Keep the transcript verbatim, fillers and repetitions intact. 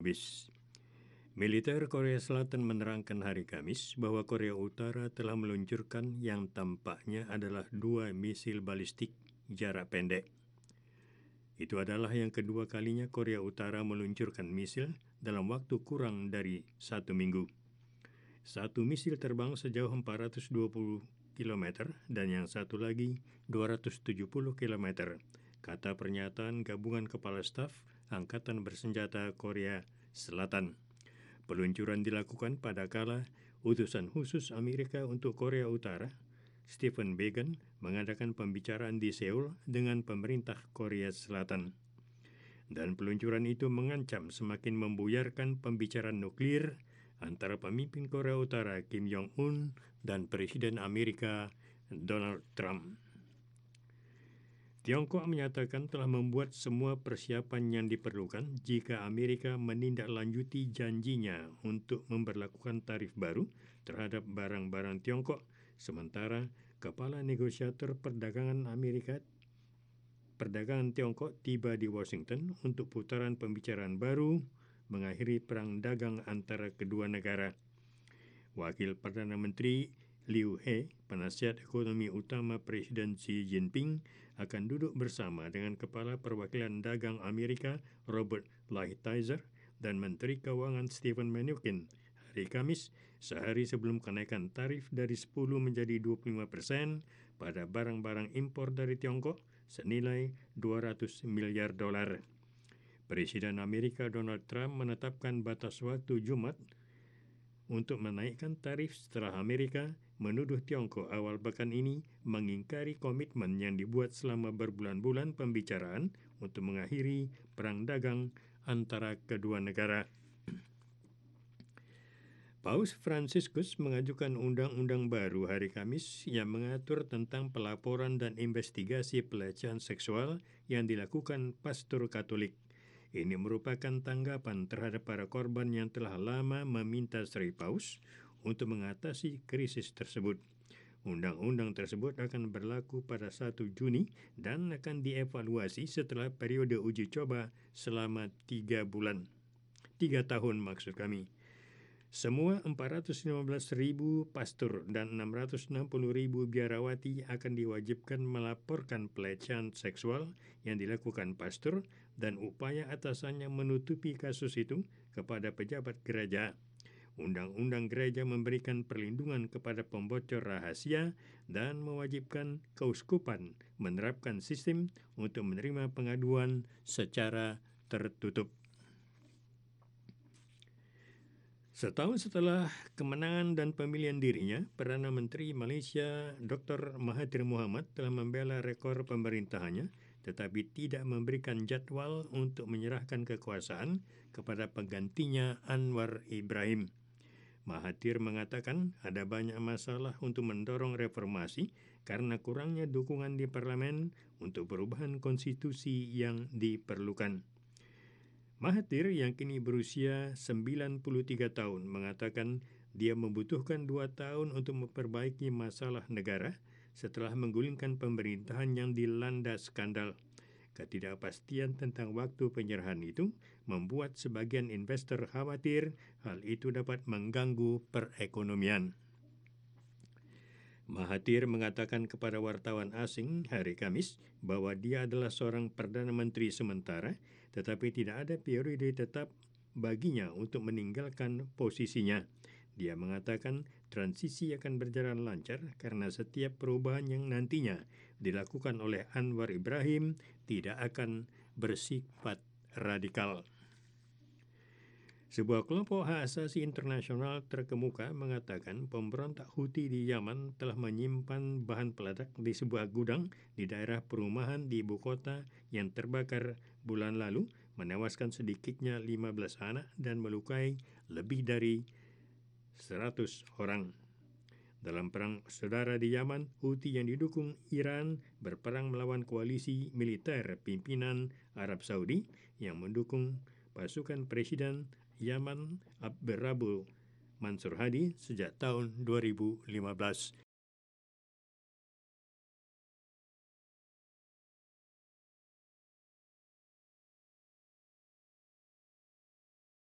Kamis. Militer Korea Selatan menerangkan hari Kamis bahwa Korea Utara telah meluncurkan yang tampaknya adalah dua misil balistik jarak pendek. Itu adalah yang kedua kalinya Korea Utara meluncurkan misil dalam waktu kurang dari satu minggu. Satu misil terbang sejauh empat ratus dua puluh kilometer dan yang satu lagi dua ratus tujuh puluh kilometer, kata pernyataan Gabungan Kepala Staf Angkatan Bersenjata Korea Selatan. Peluncuran dilakukan pada kala utusan khusus Amerika untuk Korea Utara, Stephen Biegun, mengadakan pembicaraan di Seoul dengan pemerintah Korea Selatan. Dan peluncuran itu mengancam semakin membuyarkan pembicaraan nuklir antara pemimpin Korea Utara Kim Jong-un dan Presiden Amerika Donald Trump. Tiongkok menyatakan telah membuat semua persiapan yang diperlukan jika Amerika menindaklanjuti janjinya untuk memberlakukan tarif baru terhadap barang-barang Tiongkok, sementara Kepala Negosiator Perdagangan Amerika Perdagangan Tiongkok tiba di Washington untuk putaran pembicaraan baru mengakhiri perang dagang antara kedua negara. Wakil Perdana Menteri Liu He, penasihat ekonomi utama Presiden Xi Jinping, akan duduk bersama dengan Kepala Perwakilan Dagang Amerika Robert Lighthizer dan Menteri Keuangan Steven Mnuchin hari Kamis, sehari sebelum kenaikan tarif dari sepuluh menjadi dua puluh lima persen pada barang-barang impor dari Tiongkok senilai dua ratus miliar dolar. Presiden Amerika Donald Trump menetapkan batas waktu Jumat untuk menaikkan tarif setelah Amerika menuduh Tiongkok awal pekan ini mengingkari komitmen yang dibuat selama berbulan-bulan pembicaraan untuk mengakhiri perang dagang antara kedua negara. Paus Fransiskus mengajukan undang-undang baru hari Kamis yang mengatur tentang pelaporan dan investigasi pelecehan seksual yang dilakukan pastor Katolik. Ini merupakan tanggapan terhadap para korban yang telah lama meminta Sri Paus untuk mengatasi krisis tersebut. Undang-undang tersebut akan berlaku pada satu Juni dan akan dievaluasi setelah periode uji coba selama tiga bulan. Tiga tahun maksud kami. Semua empat ratus lima belas ribu pastor dan enam ratus enam puluh ribu biarawati akan diwajibkan melaporkan pelecehan seksual yang dilakukan pastor dan upaya atasannya menutupi kasus itu kepada pejabat gereja. Undang-undang gereja memberikan perlindungan kepada pembocor rahasia dan mewajibkan keuskupan menerapkan sistem untuk menerima pengaduan secara tertutup. Setahun setelah kemenangan dan pemilihan dirinya, Perdana Menteri Malaysia Doktor Mahathir Mohamad telah membela rekor pemerintahannya tetapi tidak memberikan jadual untuk menyerahkan kekuasaan kepada penggantinya Anwar Ibrahim. Mahathir mengatakan ada banyak masalah untuk mendorong reformasi karena kurangnya dukungan di parlimen untuk perubahan konstitusi yang diperlukan. Mahathir yang kini berusia sembilan puluh tiga tahun mengatakan dia membutuhkan dua tahun untuk memperbaiki masalah negara setelah menggulingkan pemerintahan yang dilanda skandal. Ketidakpastian tentang waktu penyerahan itu membuat sebagian investor khawatir hal itu dapat mengganggu perekonomian. Mahathir mengatakan kepada wartawan asing hari Kamis bahwa dia adalah seorang Perdana Menteri sementara tetapi tidak ada periode tetap baginya untuk meninggalkan posisinya. Dia mengatakan transisi akan berjalan lancar karena setiap perubahan yang nantinya dilakukan oleh Anwar Ibrahim tidak akan bersifat radikal. Sebuah kelompok hak asasi internasional terkemuka mengatakan pemberontak Houthi di Yaman telah menyimpan bahan peledak di sebuah gudang di daerah perumahan di ibu kota yang terbakar bulan lalu, menewaskan sedikitnya lima belas anak dan melukai lebih dari seratus orang. Dalam perang saudara di Yaman, Houthi yang didukung Iran berperang melawan koalisi militer pimpinan Arab Saudi yang mendukung pasukan Presiden Yaman Abdurrabbu Mansur Hadi sejak tahun dua ribu lima belas.